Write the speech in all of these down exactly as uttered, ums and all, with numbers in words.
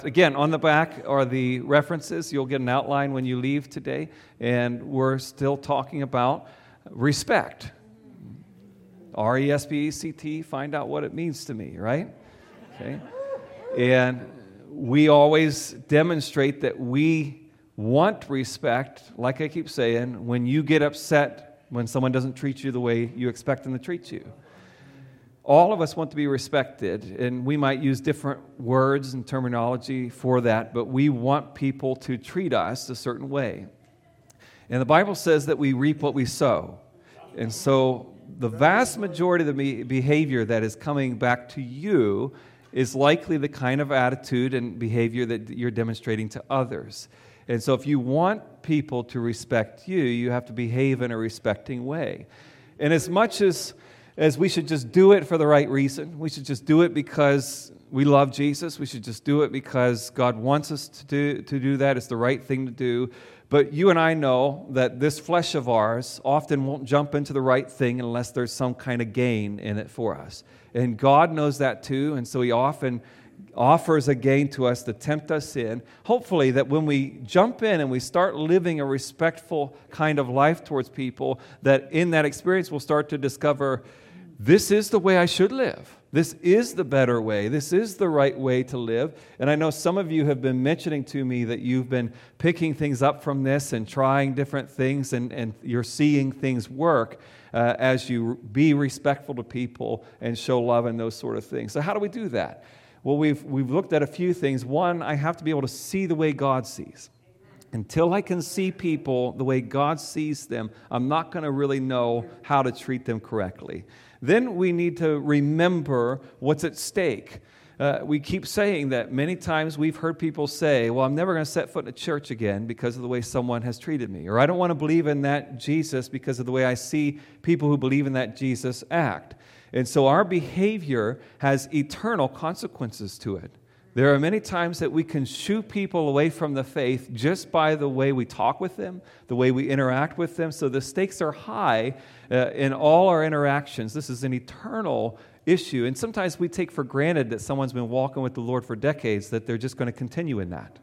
Again, on the back are the references. You'll get an outline when you leave today, and we're still talking about respect. R E S P E C T, find out what it means to me, right? Okay. And we always demonstrate that we want respect, like I keep saying, when you get upset when someone doesn't treat you the way you expect them to treat you. All of us want to be respected, and we might use different words and terminology for that, but we want people to treat us a certain way. And the Bible says that we reap what we sow. And so the vast majority of the behavior that is coming back to you is likely the kind of attitude and behavior that you're demonstrating to others. And so if you want people to respect you, you have to behave in a respecting way. And as much as as we should just do it for the right reason, we should just do it because we love Jesus, we should just do it because God wants us to do, to do that, it's the right thing to do. But you and I know that this flesh of ours often won't jump into the right thing unless there's some kind of gain in it for us. And God knows that too, and so He often offers a gain to us to tempt us in. Hopefully that when we jump in and we start living a respectful kind of life towards people, that in that experience we'll start to discover, this is the way I should live. This is the better way. This is the right way to live. And I know some of you have been mentioning to me that you've been picking things up from this and trying different things, and, and you're seeing things work uh, as you be respectful to people and show love and those sort of things. So how do we do that? Well, we've we've looked at a few things. One, I have to be able to see the way God sees. Until I can see people the way God sees them, I'm not going to really know how to treat them correctly. Then we need to remember what's at stake. Uh, we keep saying that many times we've heard people say, well, I'm never going to set foot in a church again because of the way someone has treated me. Or I don't want to believe in that Jesus because of the way I see people who believe in that Jesus act. And so our behavior has eternal consequences to it. There are many times that we can shoo people away from the faith just by the way we talk with them, the way we interact with them. So the stakes are high uh, in all our interactions. This is an eternal issue. And sometimes we take for granted that someone's been walking with the Lord for decades, that they're just going to continue in that.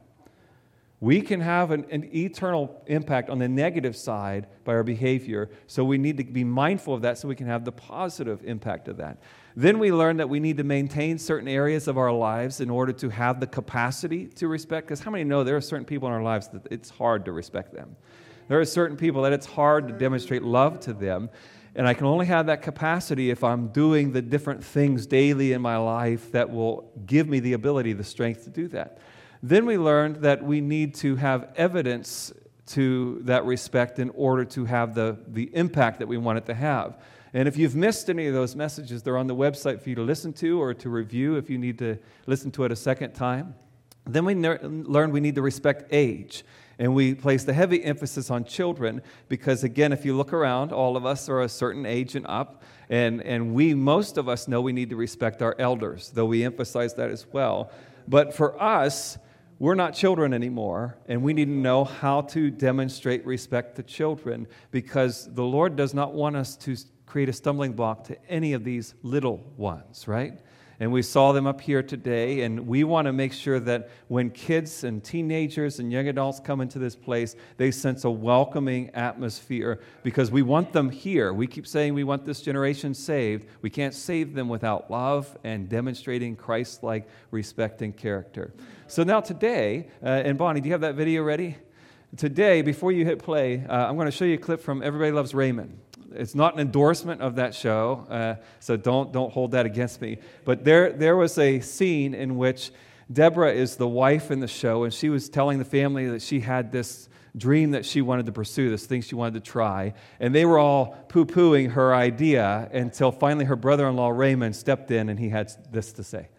We can have an, an eternal impact on the negative side by our behavior, so we need to be mindful of that so we can have the positive impact of that. Then we learn that we need to maintain certain areas of our lives in order to have the capacity to respect, because how many know there are certain people in our lives that it's hard to respect them? There are certain people that it's hard to demonstrate love to them, and I can only have that capacity if I'm doing the different things daily in my life that will give me the ability, the strength to do that. Then we learned that we need to have evidence to that respect in order to have the, the impact that we want it to have. And if you've missed any of those messages, they're on the website for you to listen to or to review if you need to listen to it a second time. Then we ner- learned we need to respect age. And we place the heavy emphasis on children because, again, if you look around, all of us are a certain age and up. And, and we, most of us know we need to respect our elders, though we emphasize that as well. But for us, we're not children anymore, and we need to know how to demonstrate respect to children because the Lord does not want us to create a stumbling block to any of these little ones, right? And we saw them up here today, and we want to make sure that when kids and teenagers and young adults come into this place, they sense a welcoming atmosphere because we want them here. We keep saying we want this generation saved. We can't save them without love and demonstrating Christ-like respect and character. So now today, uh, and Bonnie, do you have that video ready? Today, before you hit play, uh, I'm going to show you a clip from Everybody Loves Raymond. It's not an endorsement of that show, uh, so don't don't hold that against me. But there there was a scene in which Deborah is the wife in the show, and she was telling the family that she had this dream that she wanted to pursue, this thing she wanted to try, and they were all poo-pooing her idea until finally her brother-in-law Raymond stepped in, and he had this to say.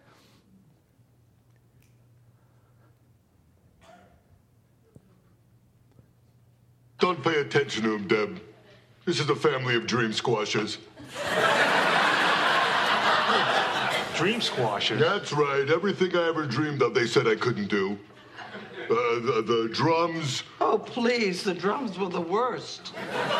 Don't pay attention to him, Deb. This is a family of dream squashers. Dream squashers? That's right. Everything I ever dreamed of, they said I couldn't do. Uh, the, the drums. Oh, please. The drums were the worst.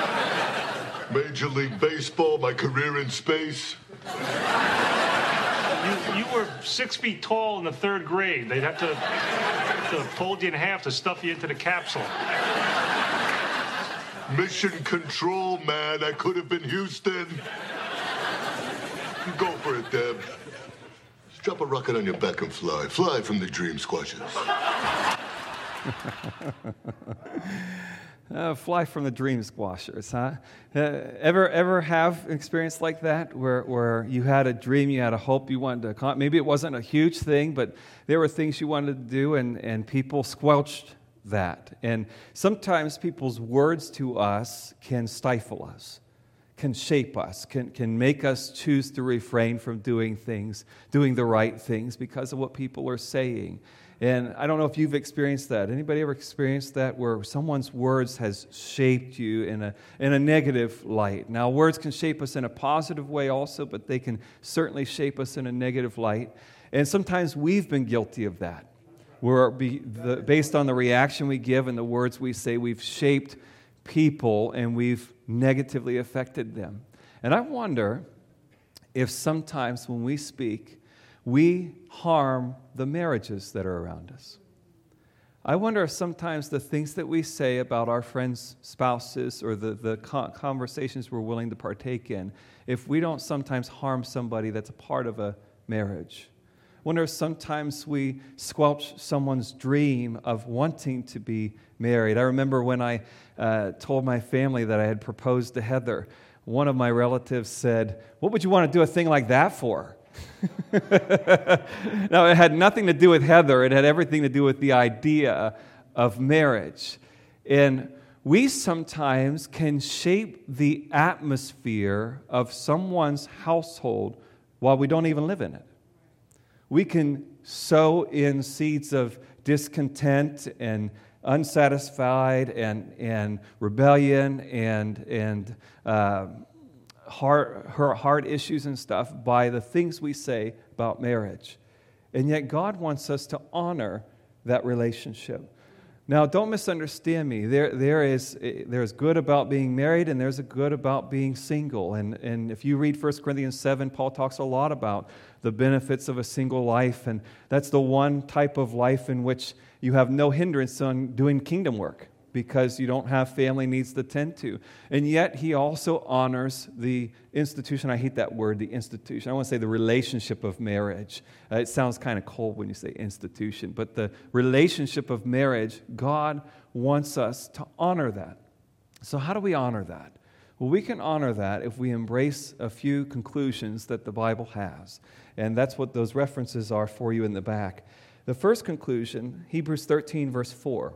Major League Baseball, my career in space. You, you were six feet tall in the third grade. They'd have to, to fold you in half to stuff you into the capsule. Mission control, man. I could have been Houston. Go for it, Deb. Just drop a rocket on your back and fly. Fly from the Dream Squashers. Uh, fly from the Dream Squashers, huh? Uh, ever ever have an experience like that where, where you had a dream, you had a hope you wanted to accomplish? Maybe it wasn't a huge thing, but there were things you wanted to do, and, and people squelched that. And sometimes people's words to us can stifle us, can shape us, can, can make us choose to refrain from doing things, doing the right things because of what people are saying. And I don't know if you've experienced that. Anybody ever experienced that where someone's words has shaped you in a in a negative light? Now, words can shape us in a positive way also, but they can certainly shape us in a negative light. And sometimes we've been guilty of that. We're be, the, based on the reaction we give and the words we say, we've shaped people and we've negatively affected them. And I wonder if sometimes when we speak, we harm the marriages that are around us. I wonder if sometimes the things that we say about our friends' spouses or the, the conversations we're willing to partake in, if we don't sometimes harm somebody that's a part of a marriage. I wonder if sometimes we squelch someone's dream of wanting to be married. I remember when I uh, told my family that I had proposed to Heather, one of my relatives said, "What would you want to do a thing like that for?" Now, it had nothing to do with Heather. It had everything to do with the idea of marriage. And we sometimes can shape the atmosphere of someone's household while we don't even live in it. We can sow in seeds of discontent and unsatisfied and, and rebellion and, and uh, Heart, her heart issues and stuff by the things we say about marriage. And yet God wants us to honor that relationship. Now, don't misunderstand me. There, there is there's good about being married and there's a good about being single. And, and if you read First Corinthians seven, Paul talks a lot about the benefits of a single life. And that's the one type of life in which you have no hindrance on doing kingdom work, because you don't have family needs to tend to. And yet he also honors the institution. I hate that word, the institution. I want to say the relationship of marriage. Uh, it sounds kind of cold when you say institution, but the relationship of marriage, God wants us to honor that. So how do we honor that? Well, we can honor that if we embrace a few conclusions that the Bible has. And that's what those references are for you in the back. The first conclusion, Hebrews thirteen, verse four.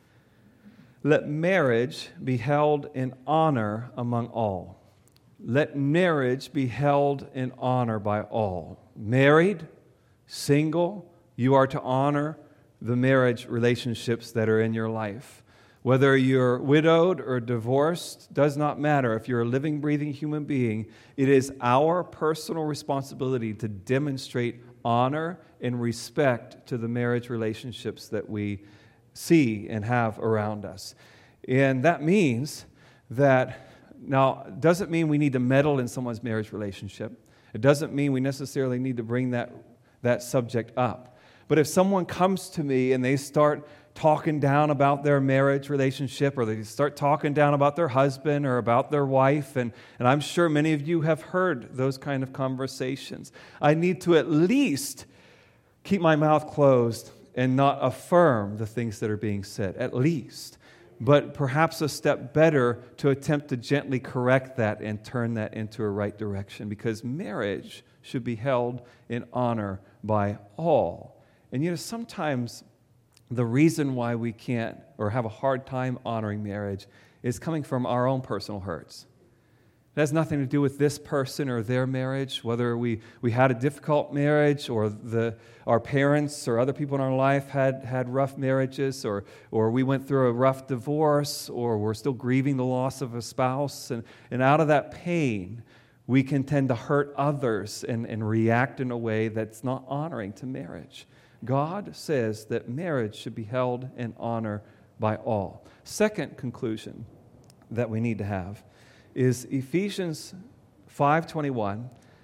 Let marriage be held in honor among all. Let marriage be held in honor by all. Married, single, you are to honor the marriage relationships that are in your life. Whether you're widowed or divorced, does not matter. If you're a living, breathing human being, it is our personal responsibility to demonstrate honor and respect to the marriage relationships that we see and have around us. And that means that, now, it doesn't mean we need to meddle in someone's marriage relationship. It doesn't mean we necessarily need to bring that, that subject up. But if someone comes to me and they start talking down about their marriage relationship, or they start talking down about their husband or about their wife, and, and I'm sure many of you have heard those kind of conversations, I need to at least keep my mouth closed and not affirm the things that are being said, at least. But perhaps a step better to attempt to gently correct that and turn that into a right direction, because marriage should be held in honor by all. And you know, sometimes the reason why we can't or have a hard time honoring marriage is coming from our own personal hurts. It has nothing to do with this person or their marriage, whether we, we had a difficult marriage or the our parents or other people in our life had, had rough marriages, or, or we went through a rough divorce, or we're still grieving the loss of a spouse. And, and out of that pain, we can tend to hurt others and, and react in a way that's not honoring to marriage. God says that marriage should be held in honor by all. Second conclusion that we need to have is Ephesians five twenty-one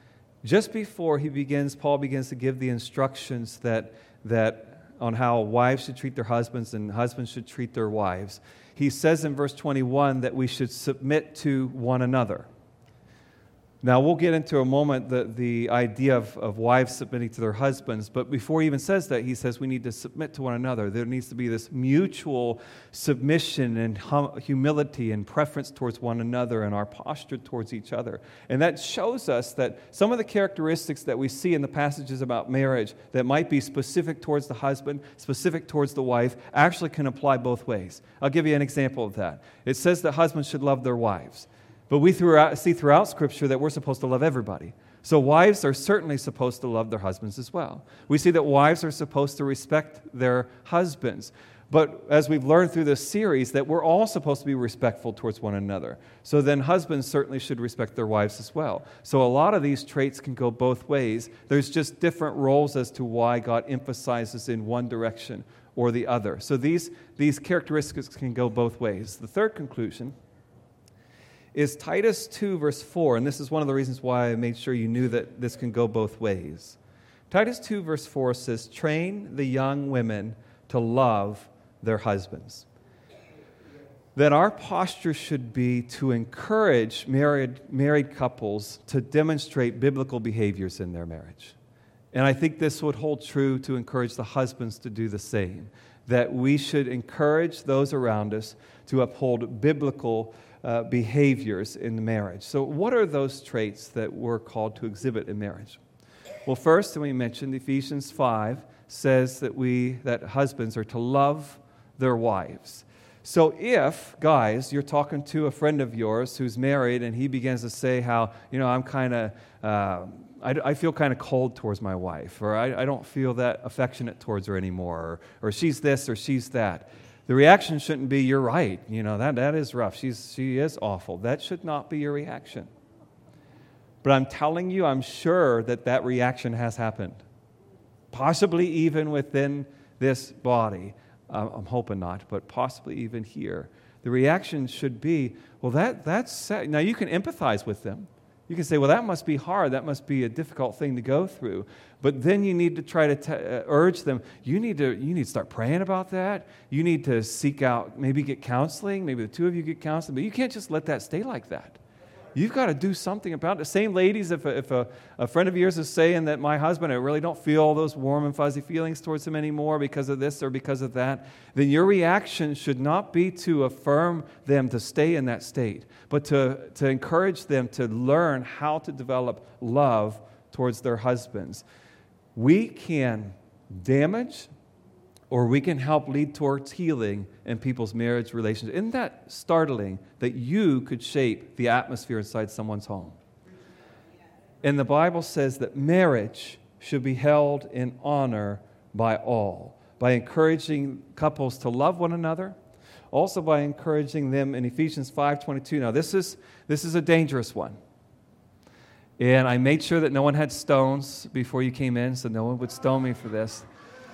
just before he begins, Paul begins to give the instructions that that on how wives should treat their husbands and husbands should treat their wives. He says in verse twenty-one that we should submit to one another. Now, we'll get into a moment the, the idea of, of wives submitting to their husbands, but before he even says that, he says we need to submit to one another. There needs to be this mutual submission and hum, humility and preference towards one another and our posture towards each other. And that shows us that some of the characteristics that we see in the passages about marriage that might be specific towards the husband, specific towards the wife, actually can apply both ways. I'll give you an example of that. It says that husbands should love their wives. But we throughout, see throughout Scripture that we're supposed to love everybody. So wives are certainly supposed to love their husbands as well. We see that wives are supposed to respect their husbands. But as we've learned through this series, that we're all supposed to be respectful towards one another. So then husbands certainly should respect their wives as well. So a lot of these traits can go both ways. There's just different roles as to why God emphasizes in one direction or the other. So these, these characteristics can go both ways. The third conclusion is Titus two, verse four, and this is one of the reasons why I made sure you knew that this can go both ways. Titus two, verse four says, train the young women to love their husbands. That our posture should be to encourage married, married couples to demonstrate biblical behaviors in their marriage. And I think this would hold true to encourage the husbands to do the same. That we should encourage those around us to uphold biblical Uh, behaviors in marriage. So what are those traits that we're called to exhibit in marriage? Well, first, we mentioned Ephesians five says that we, that husbands are to love their wives. So if, guys, you're talking to a friend of yours who's married and he begins to say how, you know, I'm kind of, uh, I, I feel kind of cold towards my wife, or I, I don't feel that affectionate towards her anymore, or, or she's this or she's that. The reaction shouldn't be, you're right, you know, that, that is rough. She's, she is awful. That should not be your reaction. But I'm telling you, I'm sure that that reaction has happened. Possibly even within this body. Uh, I'm hoping not, but possibly even here. The reaction should be, well, that that's sad. Now you can empathize with them. You can say, well, that must be hard. That must be a difficult thing to go through. But then you need to try to t- uh, urge them. You need to you need to start praying about that. You need to seek out, maybe get counseling. Maybe the two of you get counseling. But you can't just let that stay like that. You've got to do something about it. Same ladies, if, a, if a, a friend of yours is saying that my husband, I really don't feel all those warm and fuzzy feelings towards him anymore because of this or because of that, then your reaction should not be to affirm them to stay in that state, but to, to encourage them to learn how to develop love towards their husbands. We can damage or we can help lead towards healing in people's marriage relations. Isn't that startling that you could shape the atmosphere inside someone's home? And the Bible says that marriage should be held in honor by all, by encouraging couples to love one another, also by encouraging them in Ephesians five twenty-two. Now, this is this is a dangerous one. And I made sure that no one had stones before you came in, so no one would stone me for this.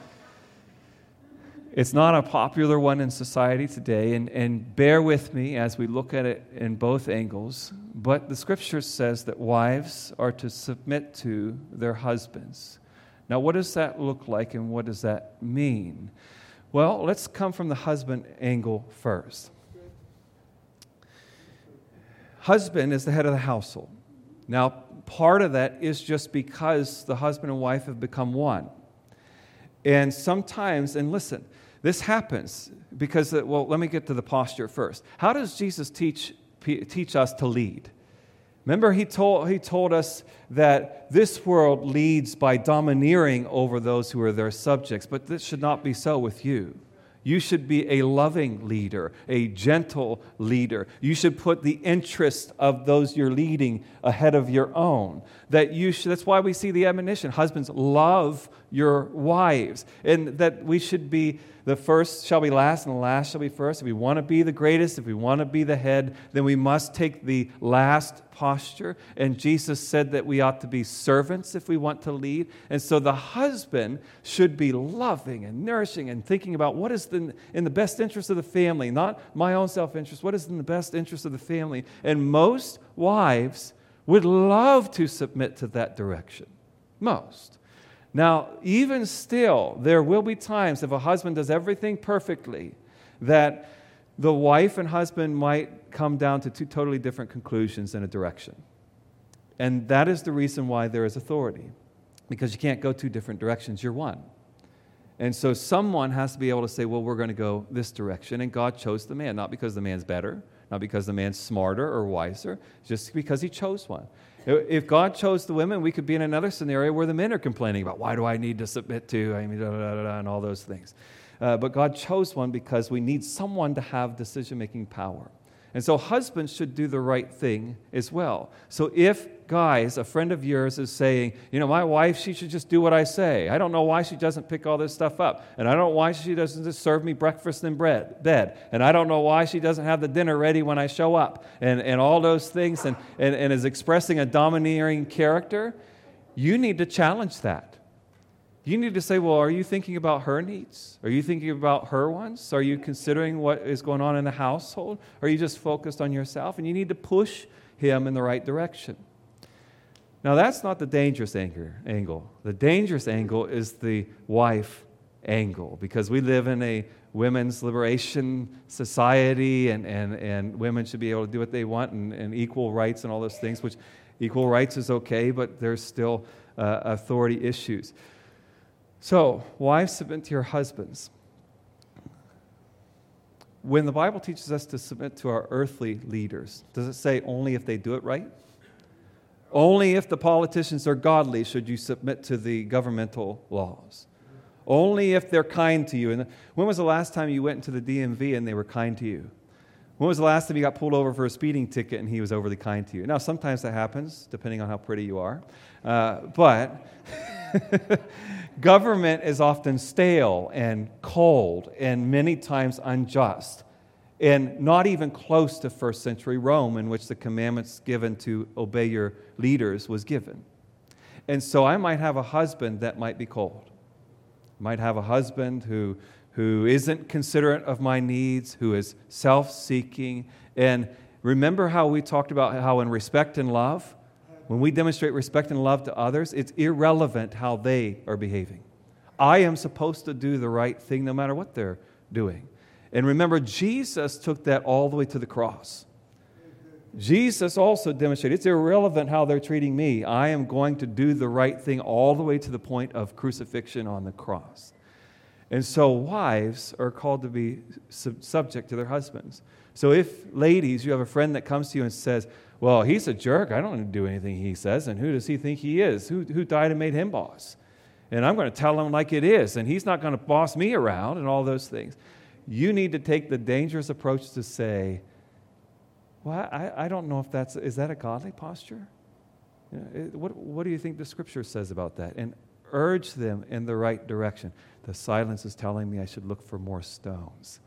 It's not a popular one in society today, and, and bear with me as we look at it in both angles, but the Scripture says that wives are to submit to their husbands. Now, what does that look like, and what does that mean? Well, let's come from the husband angle first. Husband is the head of the household. Now, part of that is just because the husband and wife have become one. And sometimes, and listen, this happens because, well, let me get to the posture first. How does Jesus teach teach us to lead? Remember, he told he told us that this world leads by domineering over those who are their subjects, but this should not be so with you. You should be a loving leader, a gentle leader. You should put the interest of those you're leading ahead of your own. That you should, that's why we see the admonition, husbands, love your wives. And that we should be, the first shall be last and the last shall be first. If we want to be the greatest, if we want to be the head, then we must take the last posture. And Jesus said that we ought to be servants if we want to lead. And so the husband should be loving and nourishing and thinking about what is the, in the best interest of the family, not my own self-interest. What is in the best interest of the family? And most wives would love to submit to that direction. Most. Now, even still, there will be times if a husband does everything perfectly that the wife and husband might come down to two totally different conclusions in a direction. And that is the reason why there is authority, because you can't go two different directions, you're one. And so someone has to be able to say, well, we're going to go this direction, and God chose the man, not because the man's better, not because the man's smarter or wiser, just because he chose one. If God chose the women, we could be in another scenario where the men are complaining about, why do I need to submit to, I mean, da, da, da, da, and all those things. Uh, but God chose one because we need someone to have decision-making power. And so husbands should do the right thing as well. So if, guys, a friend of yours is saying, you know, my wife, she should just do what I say. I don't know why she doesn't pick all this stuff up. And I don't know why she doesn't just serve me breakfast in bread, bed. And I don't know why she doesn't have the dinner ready when I show up. And, and all those things, and, and, and is expressing a domineering character. You need to challenge that. You need to say, well, are you thinking about her needs? Are you thinking about her wants? Are you considering what is going on in the household? Or are you just focused on yourself? And you need to push him in the right direction. Now, that's not the dangerous angle. The dangerous angle is the wife angle, because we live in a women's liberation society, and, and, and women should be able to do what they want, and, and equal rights and all those things, which equal rights is okay, but there's still uh, authority issues. So, wives, submit to your husbands. When the Bible teaches us to submit to our earthly leaders, does it say only if they do it right? Only if the politicians are godly should you submit to the governmental laws. Only if they're kind to you. And when was the last time you went into the D M V and they were kind to you? When was the last time you got pulled over for a speeding ticket and he was overly kind to you? Now, sometimes that happens, depending on how pretty you are. Uh, but government is often stale and cold and many times unjust, and not even close to first century Rome, in which the commandments given to obey your leaders was given. And so I might have a husband that might be cold. I might have a husband who who isn't considerate of my needs, who is self-seeking. And remember how we talked about how in respect and love, when we demonstrate respect and love to others, it's irrelevant how they are behaving. I am supposed to do the right thing no matter what they're doing. And remember, Jesus took that all the way to the cross. Jesus also demonstrated it's irrelevant how they're treating me. I am going to do the right thing all the way to the point of crucifixion on the cross. And so wives are called to be sub- subject to their husbands. So if, ladies, you have a friend that comes to you and says, well, he's a jerk, I don't do anything he says, and who does he think he is? Who, who died and made him boss? And I'm going to tell him like it is, and he's not going to boss me around and all those things. You need to take the dangerous approach to say, well, I, I don't know if that's, is that a godly posture? You know, it, what, what do you think the Scripture says about that? And urge them in the right direction. The silence is telling me I should look for more stones.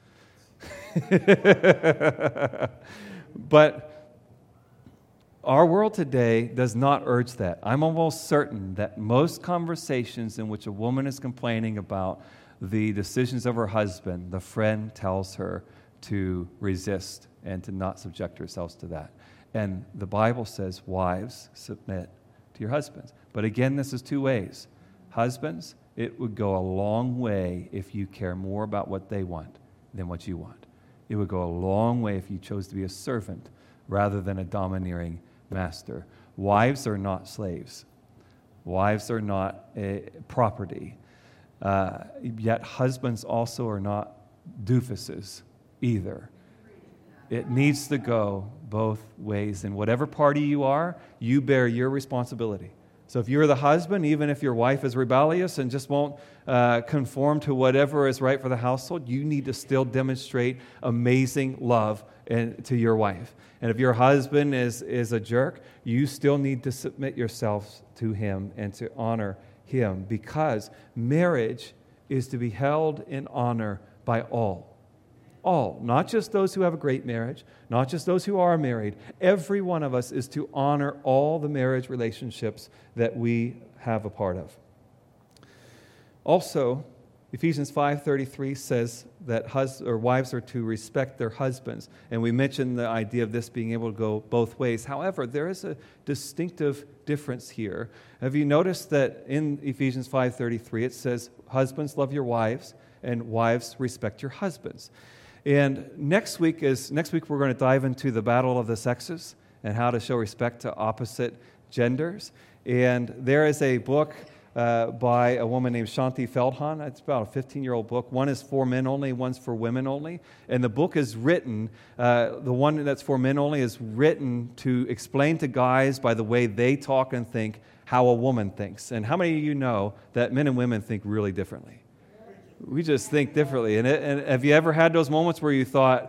But our world today does not urge that. I'm almost certain that most conversations in which a woman is complaining about the decisions of her husband, the friend tells her to resist and to not subject herself to that. And the Bible says, wives, submit to your husbands. But again, this is two ways. Husbands, it would go a long way if you care more about what they want than what you want. It would go a long way if you chose to be a servant rather than a domineering master. Wives are not slaves. Wives are not a property. Uh, yet husbands also are not doofuses either. It needs to go both ways. In whatever party you are, you bear your responsibility. So if you're the husband, even if your wife is rebellious and just won't uh, conform to whatever is right for the household, you need to still demonstrate amazing love and, to your wife. And if your husband is, is a jerk, you still need to submit yourselves to him and to honor him, because marriage is to be held in honor by all. All, not just those who have a great marriage, not just those who are married. Every one of us is to honor all the marriage relationships that we have a part of. Also, Ephesians five thirty-three says that hus- or wives are to respect their husbands. And we mentioned the idea of this being able to go both ways. However, there is a distinctive difference here. Have you noticed that in Ephesians five thirty-three it says, husbands, love your wives, and wives, respect your husbands. And next week is next week we're going to dive into the battle of the sexes and how to show respect to opposite genders. And there is a book Uh, by a woman named Shanti Feldhahn. It's about a fifteen-year-old book. One is for men only, one's for women only. And the book is written, uh, the one that's for men only is written to explain to guys by the way they talk and think how a woman thinks. And how many of you know that men and women think really differently? We just think differently. And, it, and have you ever had those moments where you thought,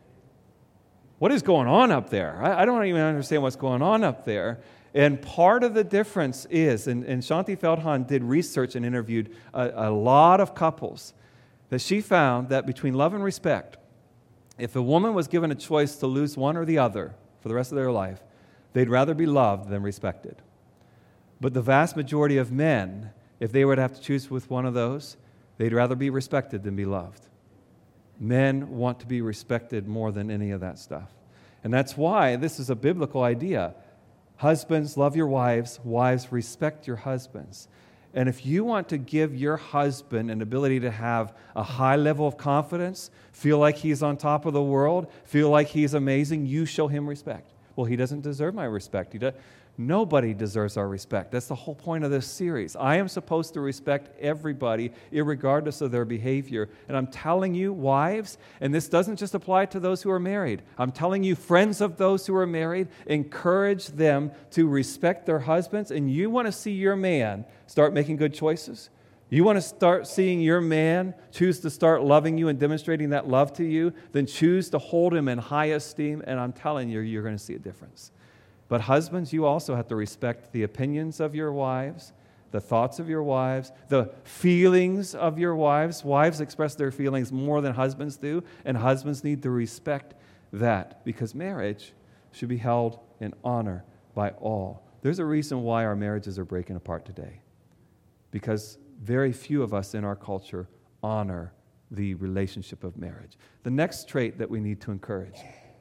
what is going on up there? I, I don't even understand what's going on up there. And part of the difference is, and, and Shanti Feldhahn did research and interviewed a, a lot of couples, that she found that between love and respect, if a woman was given a choice to lose one or the other for the rest of their life, they'd rather be loved than respected. But the vast majority of men, if they were to have to choose with one of those, they'd rather be respected than be loved. Men want to be respected more than any of that stuff. And that's why this is a biblical idea. Husbands, love your wives. Wives, respect your husbands. And if you want to give your husband an ability to have a high level of confidence, feel like he's on top of the world, feel like he's amazing, you show him respect. Well, he doesn't deserve my respect. He does. Nobody deserves our respect. That's the whole point of this series. I am supposed to respect everybody, irregardless of their behavior. And I'm telling you, wives, and this doesn't just apply to those who are married. I'm telling you, friends of those who are married, encourage them to respect their husbands. And you want to see your man start making good choices? You want to start seeing your man choose to start loving you and demonstrating that love to you? Then choose to hold him in high esteem. And I'm telling you, you're going to see a difference. But husbands, you also have to respect the opinions of your wives, the thoughts of your wives, the feelings of your wives. Wives express their feelings more than husbands do, and husbands need to respect that because marriage should be held in honor by all. There's a reason why our marriages are breaking apart today, because very few of us in our culture honor the relationship of marriage. The next trait that we need to encourage,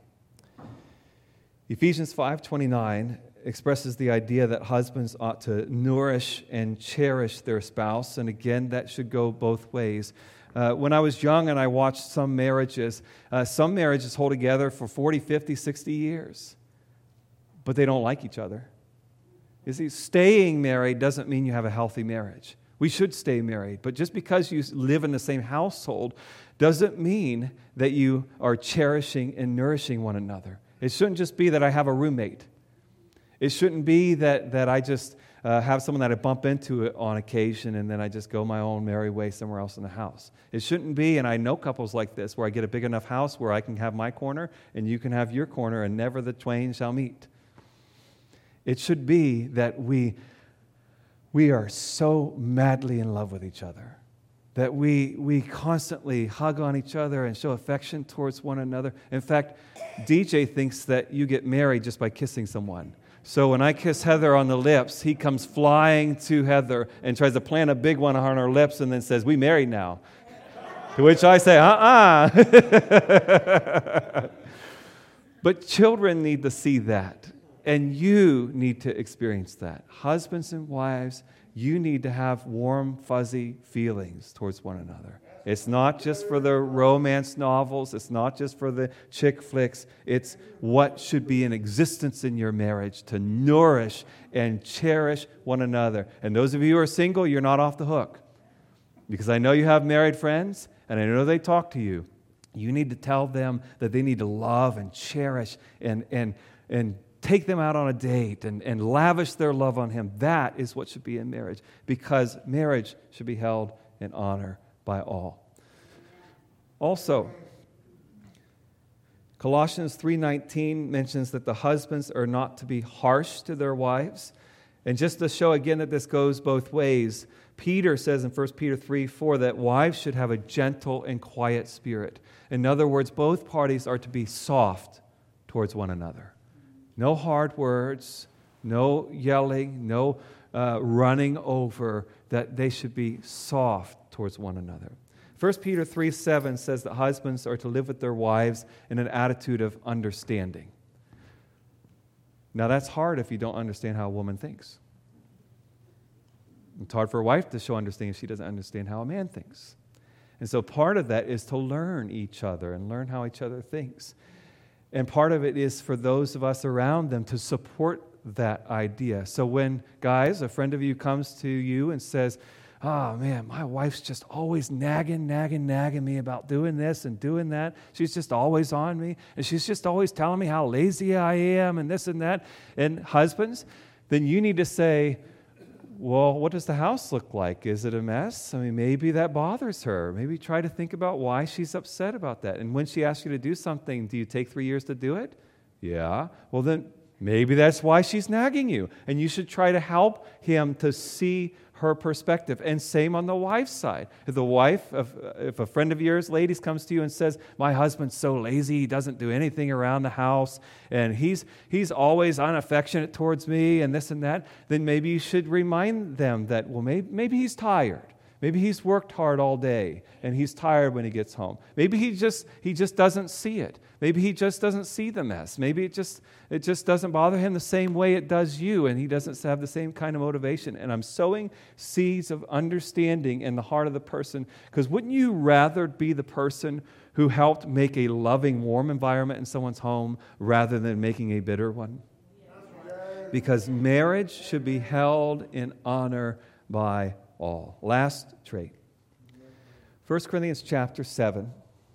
Ephesians five twenty-nine expresses the idea that husbands ought to nourish and cherish their spouse, and again, that should go both ways. Uh, when I was young and I watched some marriages, uh, some marriages hold together for forty, fifty, sixty years, but they don't like each other. You see, staying married doesn't mean you have a healthy marriage. We should stay married, but just because you live in the same household doesn't mean that you are cherishing and nourishing one another. It shouldn't just be that I have a roommate. It shouldn't be that, that I just uh, have someone that I bump into on occasion and then I just go my own merry way somewhere else in the house. It shouldn't be, and I know couples like this, where I get a big enough house where I can have my corner and you can have your corner and never the twain shall meet. It should be that we, we are so madly in love with each other, that we we constantly hug on each other and show affection towards one another. In fact, D J thinks that you get married just by kissing someone. So when I kiss Heather on the lips, he comes flying to Heather and tries to plant a big one on her lips and then says, "We married now." To which I say, uh-uh. But children need to see that. And you need to experience that. Husbands and wives, you need to have warm, fuzzy feelings towards one another. It's not just for the romance novels. It's not just for the chick flicks. It's what should be in existence in your marriage to nourish and cherish one another. And those of you who are single, you're not off the hook. Because I know you have married friends, and I know they talk to you. You need to tell them that they need to love and cherish and and and take them out on a date and, and lavish their love on him. That is what should be in marriage, because marriage should be held in honor by all. Also, Colossians three nineteen mentions that the husbands are not to be harsh to their wives. And just to show again that this goes both ways, Peter says in First Peter three four that wives should have a gentle and quiet spirit. In other words, both parties are to be soft towards one another. No hard words, no yelling, no uh, running over. that they should be soft towards one another. First Peter three seven says that husbands are to live with their wives in an attitude of understanding. Now that's hard if you don't understand how a woman thinks. It's hard for a wife to show understanding if she doesn't understand how a man thinks. And so part of that is to learn each other and learn how each other thinks. And part of it is for those of us around them to support that idea. So when, guys, a friend of you comes to you and says, oh, man, my wife's just always nagging, nagging, nagging me about doing this and doing that. She's just always on me, and she's just always telling me how lazy I am and this and that. And husbands, then you need to say, well, what does the house look like? Is it a mess? I mean, maybe that bothers her. Maybe try to think about why she's upset about that. And when she asks you to do something, do you take three years to do it? Yeah. Well, then maybe that's why she's nagging you. And you should try to help him to see her perspective. And same on the wife's side. If the wife, if, if a friend of yours, ladies, comes to you and says, my husband's so lazy, he doesn't do anything around the house, and he's he's always unaffectionate towards me and this and that, then maybe you should remind them that, well, maybe, maybe he's tired. Maybe he's worked hard all day and he's tired when he gets home. Maybe he just he just doesn't see it. Maybe he just doesn't see the mess. Maybe it just it just doesn't bother him the same way it does you, and he doesn't have the same kind of motivation. And I'm sowing seeds of understanding in the heart of the person, because wouldn't you rather be the person who helped make a loving, warm environment in someone's home rather than making a bitter one? Because marriage should be held in honor by all. Last trait. First Corinthians chapter seven.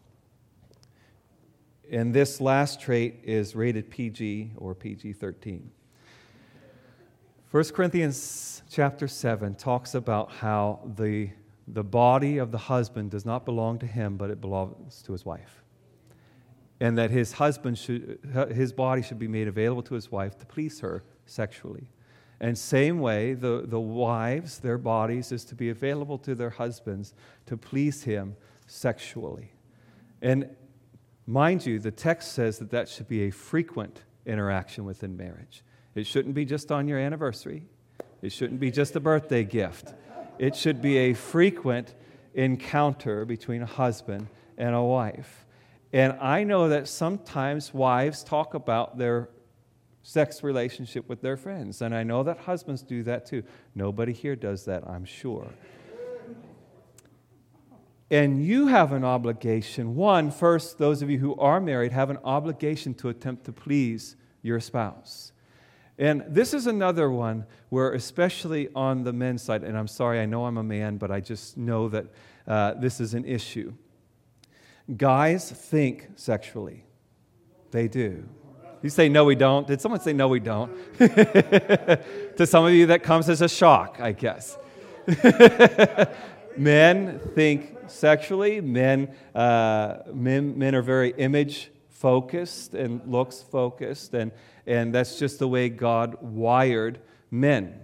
And this last trait is rated P G or P G thirteen. First Corinthians chapter seven talks about how the, the body of the husband does not belong to him, but it belongs to his wife. And that his husband should, his body should be made available to his wife to please her sexually. And same way, the, the wives, their bodies is to be available to their husbands to please him sexually. And mind you, the text says that that should be a frequent interaction within marriage. It shouldn't be just on your anniversary. It shouldn't be just a birthday gift. It should be a frequent encounter between a husband and a wife. And I know that sometimes wives talk about their sex relationship with their friends. And I know that husbands do that too. Nobody here does that, I'm sure. And you have an obligation. One, first, those of you who are married have an obligation to attempt to please your spouse. And this is another one where, especially on the men's side, and I'm sorry, I know I'm a man, but I just know that uh, this is an issue. Guys think sexually. They do. You say, no, we don't. Did someone say, no, we don't? To some of you, that comes as a shock, I guess. Men think sexually. Men, uh, men, men are very image-focused and looks-focused, and, and that's just the way God wired men.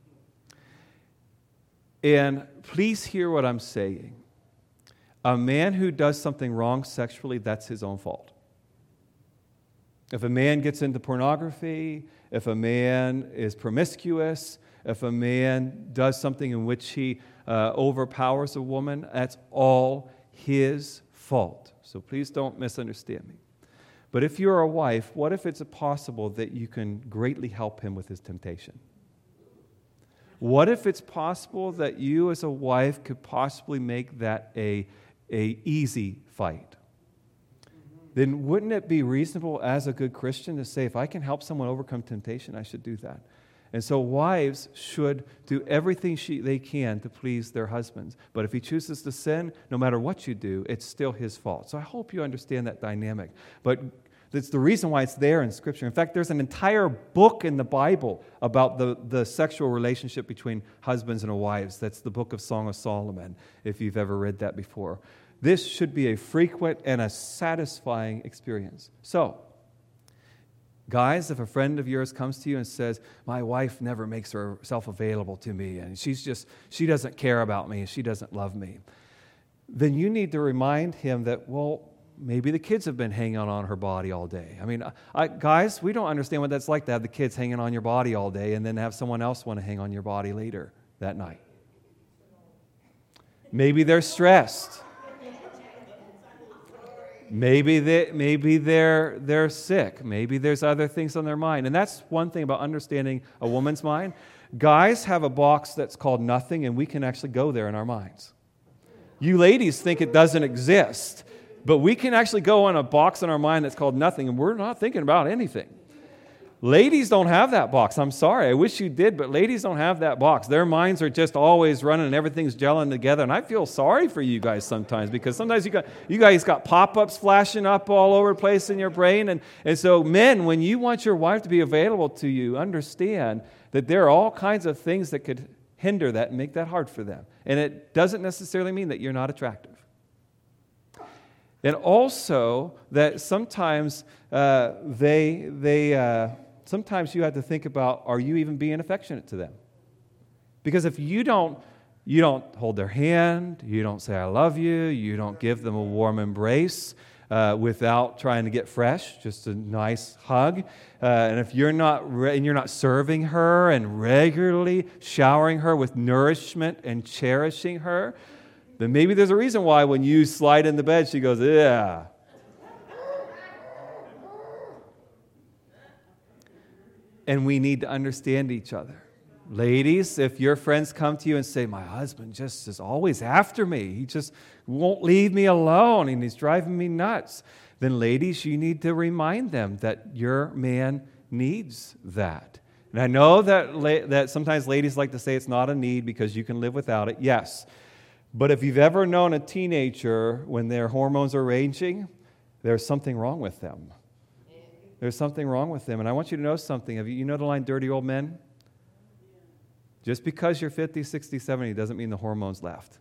And please hear what I'm saying. A man who does something wrong sexually, that's his own fault. If a man gets into pornography, if a man is promiscuous, if a man does something in which he uh, overpowers a woman, that's all his fault. So please don't misunderstand me. But if you're a wife, what if it's possible that you can greatly help him with his temptation? What if it's possible that you as a wife could possibly make that a, a easy fight? Then wouldn't it be reasonable as a good Christian to say, if I can help someone overcome temptation, I should do that? And so wives should do everything she, they can to please their husbands. But if he chooses to sin, no matter what you do, it's still his fault. So I hope you understand that dynamic. But that's the reason why it's there in Scripture. In fact, there's an entire book in the Bible about the, the sexual relationship between husbands and wives. That's the book of Song of Solomon, if you've ever read that before. This should be a frequent and a satisfying experience. So, guys, if a friend of yours comes to you and says, my wife never makes herself available to me, and she's just, she doesn't care about me, and she doesn't love me, then you need to remind him that, well, maybe the kids have been hanging on her body all day. I mean, I, guys, we don't understand what that's like to have the kids hanging on your body all day and then have someone else want to hang on your body later that night. Maybe they're stressed. Maybe they, maybe they're they're sick. Maybe there's other things on their mind. And that's one thing about understanding a woman's mind. Guys have a box that's called nothing, and we can actually go there in our minds. You ladies think it doesn't exist, but we can actually go in a box in our mind that's called nothing, and we're not thinking about anything. Ladies don't have that box. I'm sorry. I wish you did, but ladies don't have that box. Their minds are just always running and everything's gelling together. And I feel sorry for you guys sometimes, because sometimes you got you guys got pop-ups flashing up all over the place in your brain. And, and so men, when you want your wife to be available to you, understand that there are all kinds of things that could hinder that and make that hard for them. And it doesn't necessarily mean that you're not attractive. And also that sometimes uh, they they uh, sometimes you have to think about, are you even being affectionate to them? Because if you don't you don't hold their hand, you don't say I love you, you don't give them a warm embrace uh, without trying to get fresh, just a nice hug. Uh, and if you're not re- and you're not serving her and regularly showering her with nourishment and cherishing her, then maybe there's a reason why when you slide in the bed, she goes, yeah. And we need to understand each other. Ladies, if your friends come to you and say, my husband just is always after me, he just won't leave me alone and he's driving me nuts, then ladies, you need to remind them that your man needs that. And I know that, la- that sometimes ladies like to say it's not a need because you can live without it. Yes. But if you've ever known a teenager when their hormones are raging, there's something wrong with them. There's something wrong with them. And I want you to know something. Have you, you know the line, dirty old men? Just because you're fifty, sixty, seventy doesn't mean the hormones left.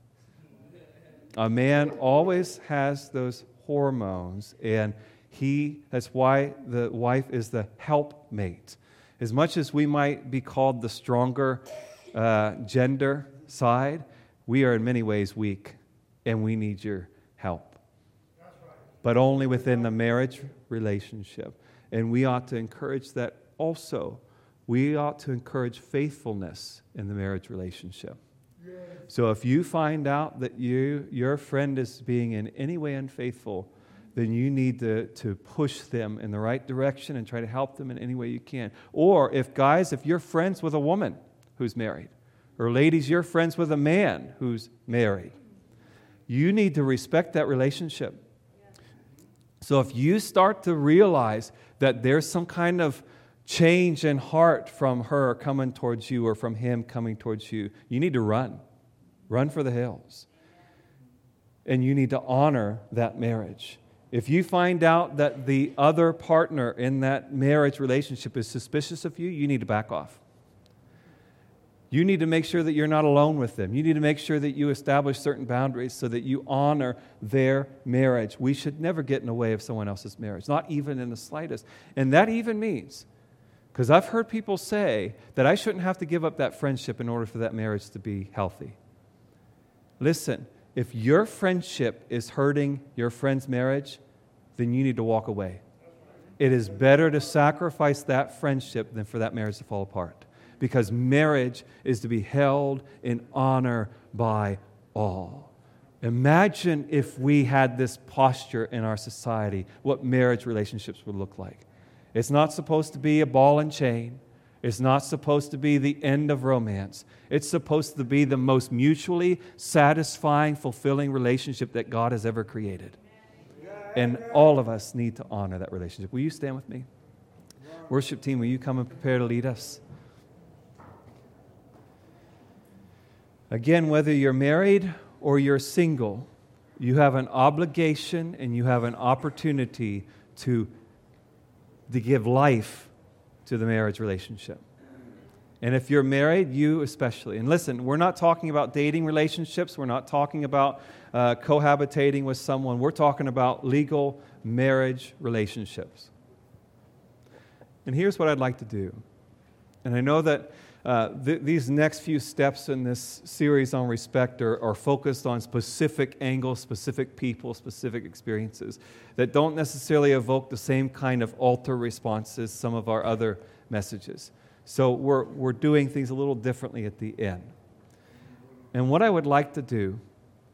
A man always has those hormones, and he that's why the wife is the helpmate. As much as we might be called the stronger uh, gender side, we are in many ways weak, and we need your help. But only within the marriage relationship. And we ought to encourage that also. We ought to encourage faithfulness in the marriage relationship. So if you find out that you your friend is being in any way unfaithful, then you need to, to push them in the right direction and try to help them in any way you can. Or if guys, if you're friends with a woman who's married, or ladies, you're friends with a man who's married, you need to respect that relationship. So if you start to realize that there's some kind of change in heart from her coming towards you or from him coming towards you, you need to run. Run for the hills. And you need to honor that marriage. If you find out that the other partner in that marriage relationship is suspicious of you, you need to back off. You need to make sure that you're not alone with them. You need to make sure that you establish certain boundaries so that you honor their marriage. We should never get in the way of someone else's marriage, not even in the slightest. And that even means, because I've heard people say that I shouldn't have to give up that friendship in order for that marriage to be healthy. Listen, if your friendship is hurting your friend's marriage, then you need to walk away. It is better to sacrifice that friendship than for that marriage to fall apart. Because marriage is to be held in honor by all. Imagine if we had this posture in our society, what marriage relationships would look like. It's not supposed to be a ball and chain. It's not supposed to be the end of romance. It's supposed to be the most mutually satisfying, fulfilling relationship that God has ever created. And all of us need to honor that relationship. Will you stand with me? Worship team, will you come and prepare to lead us? Again, whether you're married or you're single, you have an obligation and you have an opportunity to, to give life to the marriage relationship. And if you're married, you especially. And listen, we're not talking about dating relationships. We're not talking about uh, cohabitating with someone. We're talking about legal marriage relationships. And here's what I'd like to do. And I know that Uh, th- these next few steps in this series on respect are, are focused on specific angles, specific people, specific experiences that don't necessarily evoke the same kind of altar response as some of our other messages. So we're, we're doing things a little differently at the end. And what I would like to do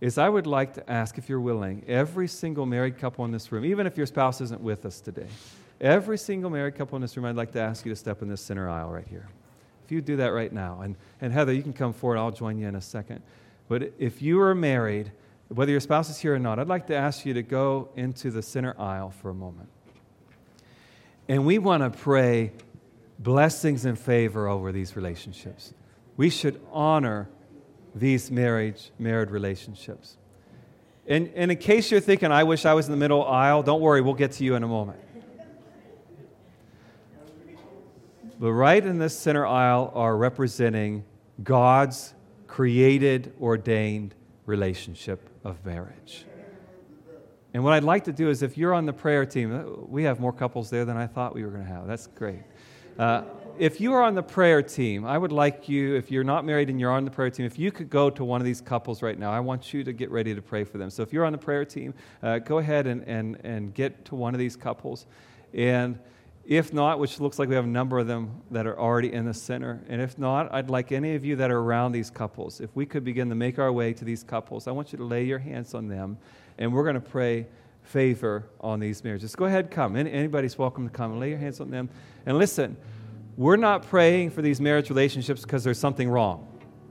is I would like to ask, if you're willing, every single married couple in this room, even if your spouse isn't with us today, every single married couple in this room, I'd like to ask you to step in this center aisle right here. If you do that right now, and, and Heather, you can come forward, I'll join you in a second. But if you are married, whether your spouse is here or not, I'd like to ask you to go into the center aisle for a moment. And we want to pray blessings and favor over these relationships. We should honor these marriage, married relationships. And, and in case you're thinking, I wish I was in the middle aisle, don't worry, we'll get to you in a moment. But right in this center aisle are representing God's created, ordained relationship of marriage. And what I'd like to do is, if you're on the prayer team, we have more couples there than I thought we were going to have. That's great. Uh, if you are on the prayer team, I would like you, if you're not married and you're on the prayer team, if you could go to one of these couples right now, I want you to get ready to pray for them. So if you're on the prayer team, uh, go ahead and, and, and get to one of these couples. And if not, which looks like we have a number of them that are already in the center, and if not, I'd like any of you that are around these couples, if we could begin to make our way to these couples, I want you to lay your hands on them, and we're going to pray favor on these marriages. Go ahead, come. Any, anybody's welcome to come and lay your hands on them. And listen, we're not praying for these marriage relationships because there's something wrong.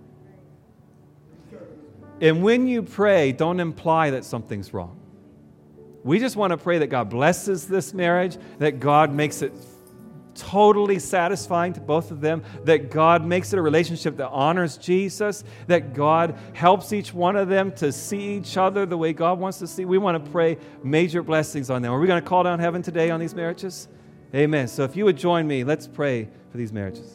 And when you pray, don't imply that something's wrong. We just want to pray that God blesses this marriage, that God makes it totally satisfying to both of them, that God makes it a relationship that honors Jesus, that God helps each one of them to see each other the way God wants to see. We want to pray major blessings on them. Are we going to call down heaven today on these marriages? Amen. So if you would join me, let's pray for these marriages.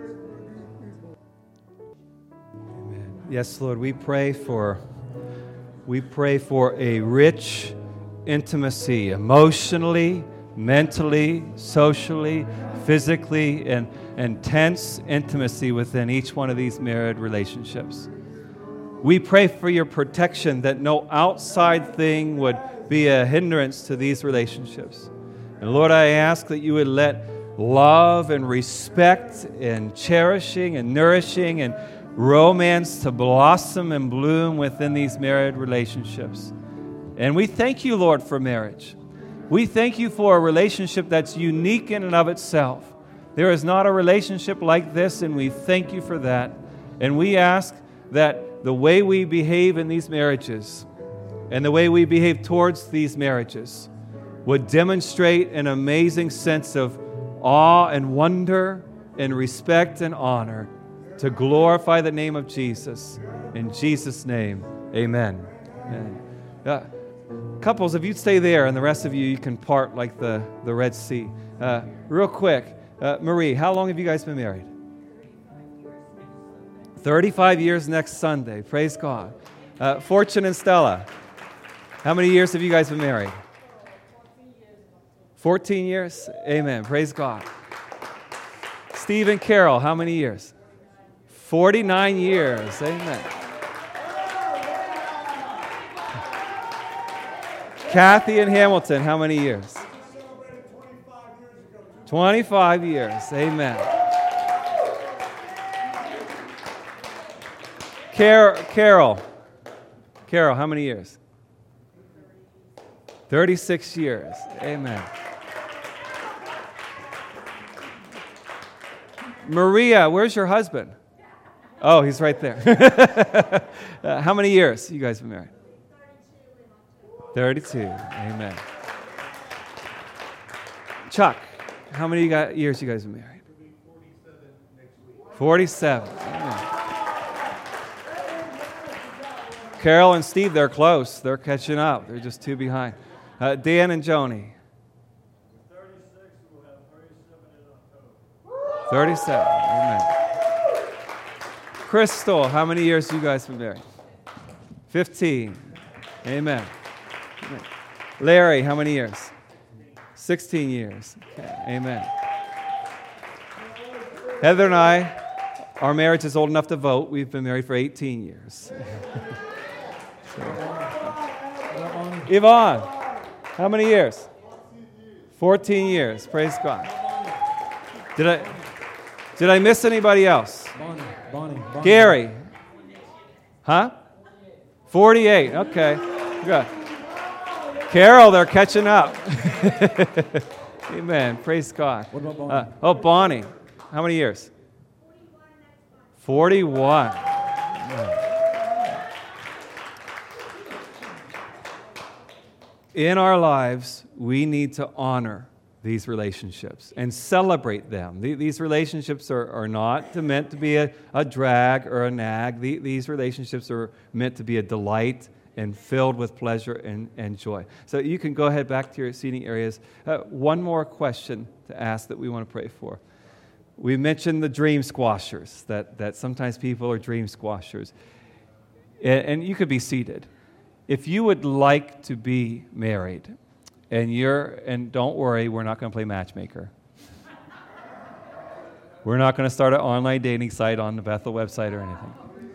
Amen. Yes, Lord, we pray for we pray for a rich intimacy, emotionally, mentally, socially, physically, and intense intimacy within each one of these married relationships. We pray for your protection, that no outside thing would be a hindrance to these relationships. And Lord, I ask that you would let love and respect and cherishing and nourishing and romance to blossom and bloom within these married relationships. And we thank you, Lord, for marriage. We thank you for a relationship that's unique in and of itself. There is not a relationship like this, and we thank you for that. And we ask that the way we behave in these marriages and the way we behave towards these marriages would demonstrate an amazing sense of awe and wonder and respect and honor to glorify the name of Jesus. In Jesus' name, amen. Amen. Uh, Couples, if you'd stay there, and the rest of you, you can part like the, the Red Sea. Uh, real quick, uh, Marie, how long have you guys been married? thirty-five years next Sunday. Praise God. Uh, Fortune and Stella, how many years have you guys been married? fourteen years? Amen. Praise God. Steve and Carol, how many years? forty-nine years. Amen. Kathy and Hamilton, how many years? twenty-five years. Amen. Car- Carol. Carol, how many years? thirty-six years. Amen. Maria, where's your husband? Oh, he's right there. uh, how many years you guys been married? thirty-two. Amen. Chuck, how many you got, years you guys been married? forty-seven. Amen. Carol and Steve, they're close. They're catching up. They're just two behind. Uh, Dan and Joni. thirty-six, we'll have thirty-seven in October. thirty-seven. Amen. Crystal, how many years you guys been married? fifteen. Amen. Amen. Larry, how many years? sixteen years. Okay. Amen. Heather and I, our marriage is old enough to vote. We've been married for eighteen years. So. Yvonne, how many years? fourteen years. Praise God. Did I did I miss anybody else? Bonnie, Bonnie, Bonnie. Gary. Huh? forty-eight. Okay. Good. Carol, they're catching up. Amen. Praise God. What about Bonnie? Uh, oh, Bonnie. How many years? forty-one. In our lives, we need to honor these relationships and celebrate them. These relationships are, are not meant to be a, a drag or a nag. These relationships are meant to be a delight and filled with pleasure and, and joy. So you can go ahead back to your seating areas. Uh, one more question to ask that we want to pray for. We mentioned the dream squashers, that, that sometimes people are dream squashers. And, and you could be seated. If you would like to be married, and you're, and don't worry, we're not going to play matchmaker. We're not going to start an online dating site on the Bethel website or anything.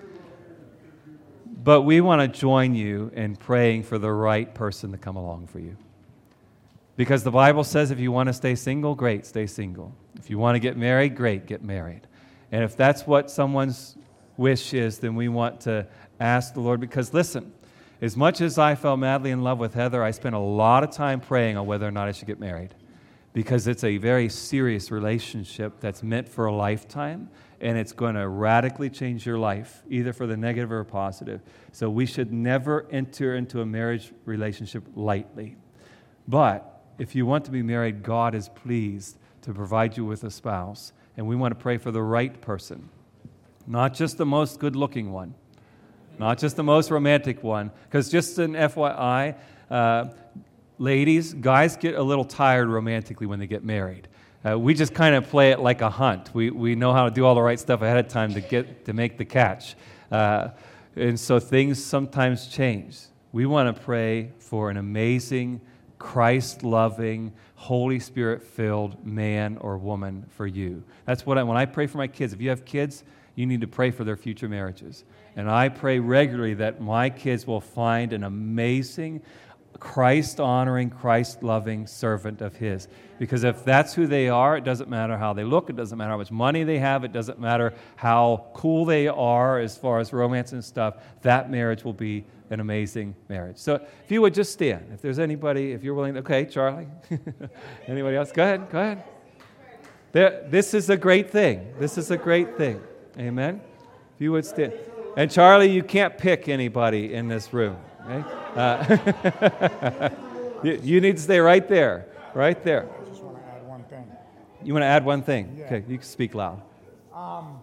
But we want to join you in praying for the right person to come along for you. Because the Bible says if you want to stay single, great, stay single. If you want to get married, great, get married. And if that's what someone's wish is, then we want to ask the Lord. Because listen, as much as I fell madly in love with Heather, I spent a lot of time praying on whether or not I should get married. Because it's a very serious relationship that's meant for a lifetime, and it's going to radically change your life, either for the negative or positive. So we should never enter into a marriage relationship lightly. But if you want to be married, God is pleased to provide you with a spouse. And we want to pray for the right person, not just the most good-looking one, not just the most romantic one. Because just an F Y I, uh, ladies, guys get a little tired romantically when they get married. Uh, we just kind of play it like a hunt. We we know how to do all the right stuff ahead of time to get to make the catch. Uh, and so things sometimes change. We want to pray for an amazing, Christ-loving, Holy Spirit-filled man or woman for you. That's what I, when I pray for my kids, if you have kids, you need to pray for their future marriages. And I pray regularly that my kids will find an amazing, Christ-honoring, Christ-loving servant of His. Because if that's who they are, it doesn't matter how they look, it doesn't matter how much money they have, it doesn't matter how cool they are as far as romance and stuff, that marriage will be an amazing marriage. So if you would just stand. If there's anybody, if you're willing, okay, Charlie. Anybody else? Go ahead, go ahead. There, this is a great thing. This is a great thing. Amen? If you would stand. And Charlie, you can't pick anybody in this room. Okay? Uh, you, you need to stay right there, right there. I just want to add one thing. You want to add one thing? Yeah. Okay, you can speak loud. Um,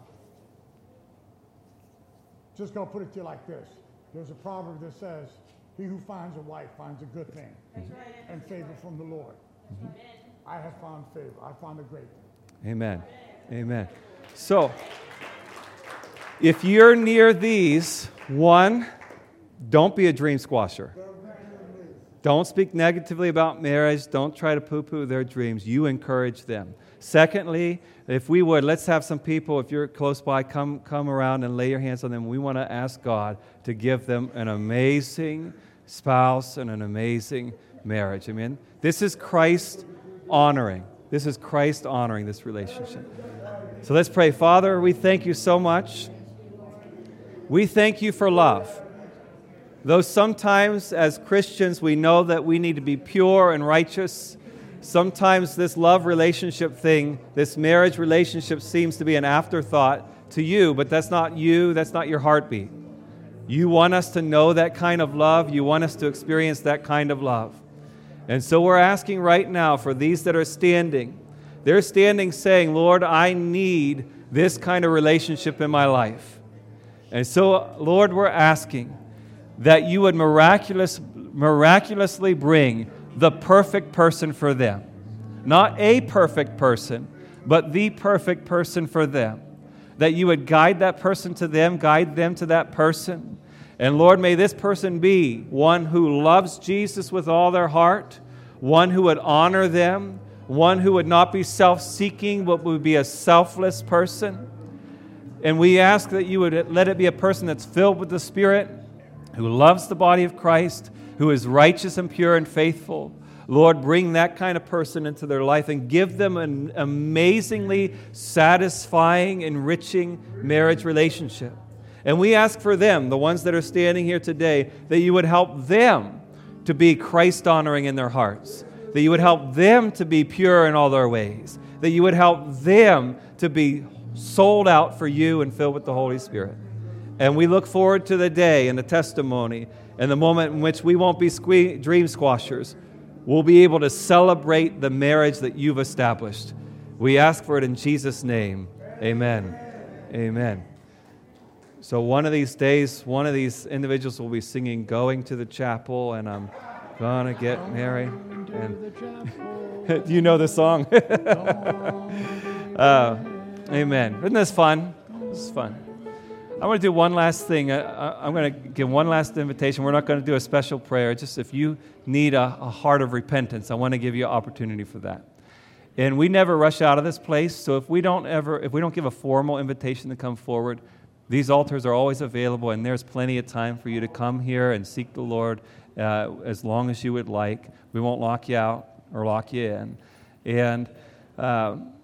just going to put it to you like this. There's a proverb that says, he who finds a wife finds a good thing mm-hmm. and favor from the Lord. Mm-hmm. I have found favor. I found a great thing. Amen. Amen. So, if you're near these, one, don't be a dream squasher. Don't speak negatively about marriage. Don't try to poo-poo their dreams. You encourage them. Secondly, if we would, let's have some people, if you're close by, come come around and lay your hands on them. We want to ask God to give them an amazing spouse and an amazing marriage. Amen? This is Christ honoring. This is Christ honoring this relationship. So let's pray. Father, we thank you so much. We thank you for love. Though sometimes as Christians we know that we need to be pure and righteous, sometimes this love relationship thing, this marriage relationship seems to be an afterthought to you, but that's not you, that's not your heartbeat. You want us to know that kind of love. You want us to experience that kind of love. And so we're asking right now for these that are standing. They're standing saying, Lord, I need this kind of relationship in my life. And so, Lord, we're asking that you would miraculous, miraculously bring the perfect person for them. Not a perfect person, but the perfect person for them. That you would guide that person to them, guide them to that person. And Lord, may this person be one who loves Jesus with all their heart, one who would honor them, one who would not be self-seeking, but would be a selfless person. And we ask that you would let it be a person that's filled with the Spirit, who loves the body of Christ, who is righteous and pure and faithful. Lord, bring that kind of person into their life and give them an amazingly satisfying, enriching marriage relationship. And we ask for them, the ones that are standing here today, that you would help them to be Christ-honoring in their hearts, that you would help them to be pure in all their ways, that you would help them to be sold out for you and filled with the Holy Spirit. And we look forward to the day and the testimony and the moment in which we won't be sque- dream squashers. We'll be able to celebrate the marriage that you've established. We ask for it in Jesus' name. Amen. Amen. So one of these days, one of these individuals will be singing Going to the Chapel, and I'm gonna get married. And you know the song? uh, amen. Isn't this fun? This is fun. I want to do one last thing. I, I'm going to give one last invitation. We're not going to do a special prayer. Just if you need a, a heart of repentance, I want to give you an opportunity for that. And we never rush out of this place. So if we don't ever, if we don't give a formal invitation to come forward, these altars are always available, and there's plenty of time for you to come here and seek the Lord uh, as long as you would like. We won't lock you out or lock you in. And uh,